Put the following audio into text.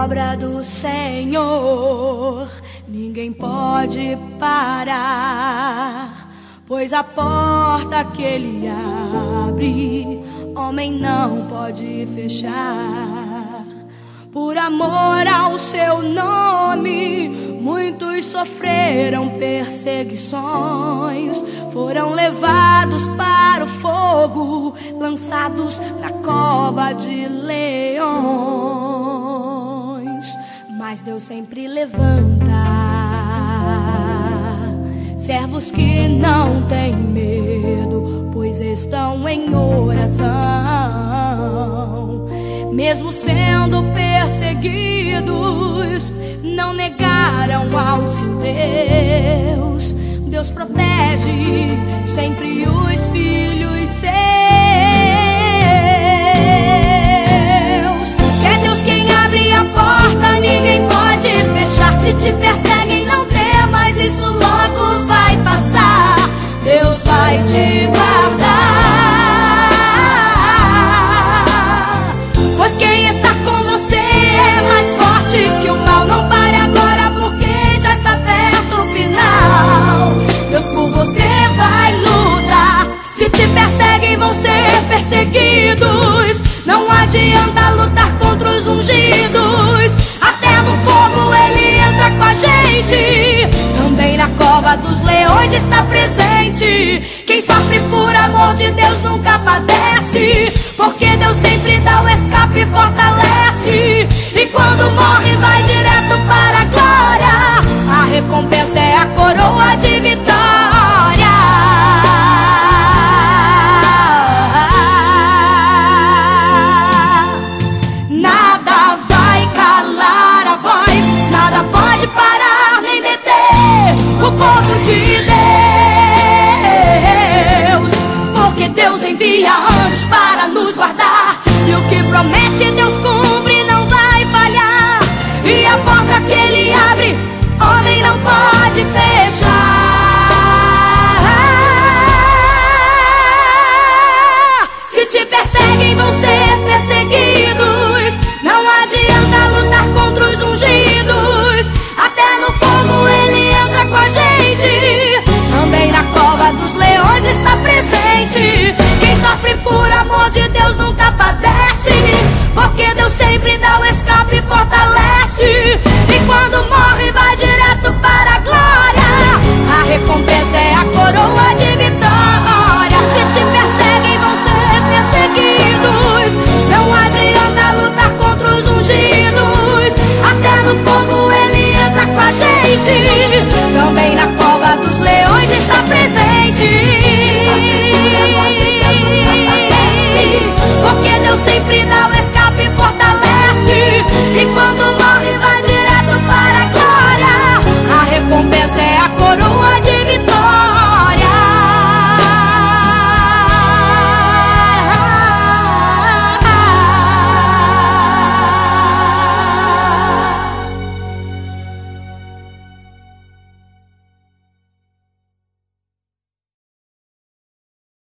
obra do Senhor ninguém pode parar, pois a porta que Ele abre, homem não pode fechar. Por amor ao seu nome, muitos sofreram perseguições, foram levados para o fogo, lançados na cova de leões. Mas Deus sempre levanta servos que não têm medo, pois estão em oração. Mesmo sendo perseguidos, não negaram ao seu Deus. Deus protege sempre os filhos seus. Se é Deus quem abre a porta, ninguém pode fechar. Se te perseguem, não temas, isso logo vai passar. Deus vai te guardar. Que o mal não pare agora, porque já está perto o final. Deus por você vai lutar. Se te perseguem, vão ser perseguidos. Não adianta lutar contra os ungidos. Até no fogo Ele entra com a gente. Também na cova dos leões está presente. Quem sofre por amor de Deus nunca padece, porque Deus sempre dá o escape e fortalece. E quando morre vai direto para a glória. A recompensa é a coroa de vitória. Nada vai calar a voz, nada pode parar nem deter o povo de Deus, porque Deus envia anjos para nos guardar. E o que promete Deus cumpre, não vai falhar. E a porta que Ele abre, homem não pode fechar. Se te perseguem, vão ser perseguidos. Não adianta lutar contra os ungidos. Até no fogo Ele entra com a gente. Também na cova dos leões está presente. Quem sofre por amor de Deus nunca padece, porque Deus sempre dá o escape e fortalece.